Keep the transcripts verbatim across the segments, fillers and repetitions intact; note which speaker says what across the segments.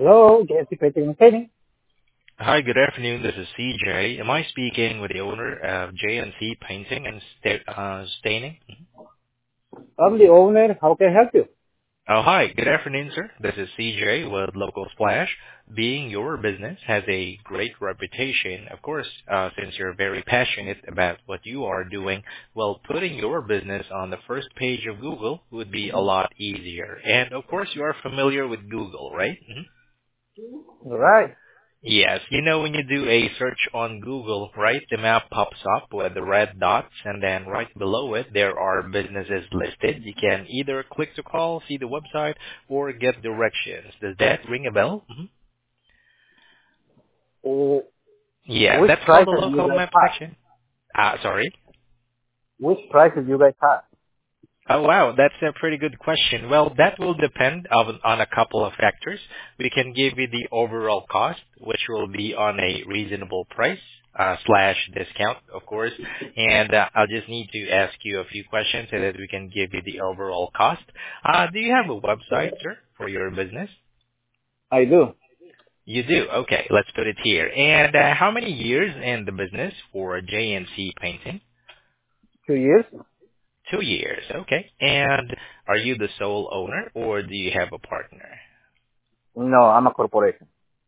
Speaker 1: Hello, J S C Painting and Painting.
Speaker 2: Hi, good afternoon. This is C J. Am I speaking with the owner of J and C Painting and sta- uh, Staining?
Speaker 1: I'm the owner. How can I help you?
Speaker 2: Oh, hi. Good afternoon, sir. This is C J with Local Splash. Being your business has a great reputation, of course, uh, since you're very passionate about what you are doing. Well, putting your business on the first page of Google would be a lot easier. And, of course, you are familiar with Google, right? Mhm.
Speaker 1: All right.
Speaker 2: Yes, you know when you do a search on Google, right, the map pops up with the red dots, and then right below it there are businesses listed. You can either click to call, see the website, or get directions. Does that ring a bell? hmm
Speaker 1: Uh,
Speaker 2: Yeah,
Speaker 1: which
Speaker 2: that's called the
Speaker 1: prices you
Speaker 2: local
Speaker 1: guys
Speaker 2: map
Speaker 1: have?
Speaker 2: section. Ah, sorry.
Speaker 1: Which prices you guys have?
Speaker 2: Oh, wow. That's a pretty good question. Well, that will depend on, on a couple of factors. We can give you the overall cost, which will be on a reasonable price, uh, slash discount, of course. And uh, I'll just need to ask you a few questions so that we can give you the overall cost. Uh, do you have a website, sir, for your business?
Speaker 1: I do.
Speaker 2: You do? Okay, let's put it here. And uh, how many years in the business for J and C Painting?
Speaker 1: Two years?
Speaker 2: Two years, okay. And are you the sole owner or do you have a partner?
Speaker 1: No, I'm a corporation.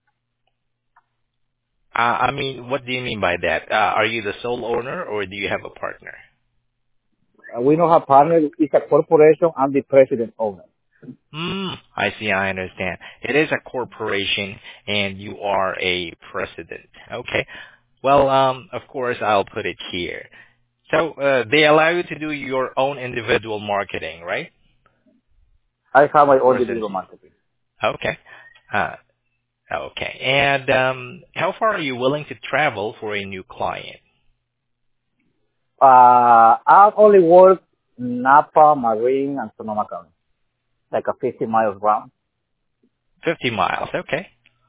Speaker 2: Uh, I mean, what do you mean by that? Uh, are you the sole owner or do you have a partner?
Speaker 1: Uh, we don't have partners. It's a corporation. I'm the president owner.
Speaker 2: Hmm, I see, I understand. It is a corporation and you are a president. Okay. Well, um, of course, I'll put it here. So, uh, they allow you to do your own individual marketing, right?
Speaker 1: I have my own
Speaker 2: Versus,
Speaker 1: digital marketing.
Speaker 2: okay. Uh, okay. And, um, how far are you willing to travel for a new client?
Speaker 1: Uh, I only work Napa, Marine, and Sonoma County. Like a fifty miles round.
Speaker 2: fifty miles, okay.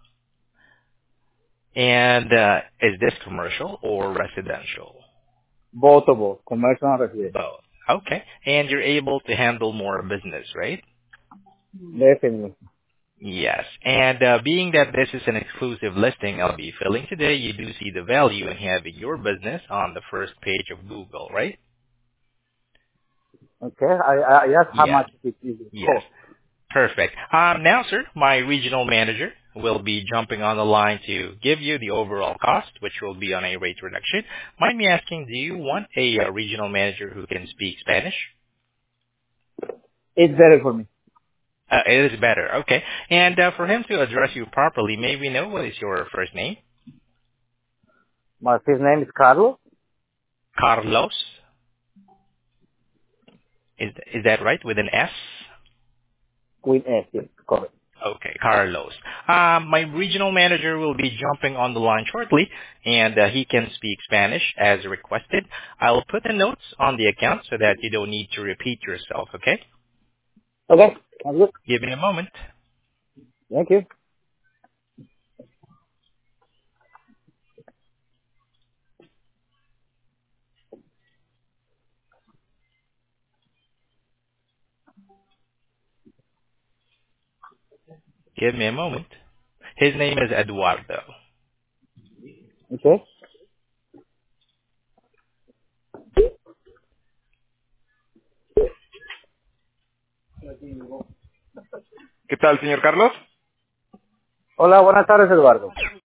Speaker 2: And uh, is this commercial or residential?
Speaker 1: Both of both, commercial and residential.
Speaker 2: Both. Okay. And you're able to handle more business, right?
Speaker 1: Definitely.
Speaker 2: Yes. And uh, being that this is an exclusive listing I'll be filling today, you do see the value in having your business on the first page of Google, right?
Speaker 1: Okay. I, I asked how
Speaker 2: Yes.
Speaker 1: much it is
Speaker 2: Yes.
Speaker 1: cost.
Speaker 2: Perfect. Um, now, sir, my regional manager will be jumping on the line to give you the overall cost, which will be on a rate reduction. Mind me asking, do you want a, uh regional manager who can speak Spanish?
Speaker 1: It's better for me.
Speaker 2: Uh, it is better. Okay. And uh, for him to address you properly, may we know what is your first name?
Speaker 1: My first name is Carlos.
Speaker 2: Carlos. Is is that right? With an S?
Speaker 1: With S, yes, correct.
Speaker 2: Okay, Carlos. Um, my regional manager will be jumping on the line shortly, and uh, he can speak Spanish as requested. I'll put the notes on the account so that you don't need to repeat yourself, okay?
Speaker 1: Okay, sounds good.
Speaker 2: Give me a moment.
Speaker 1: Thank you.
Speaker 2: Give me a moment. His name is Eduardo.
Speaker 1: Okay.
Speaker 2: ¿Qué tal, señor Carlos?
Speaker 1: Hola, buenas tardes, Eduardo.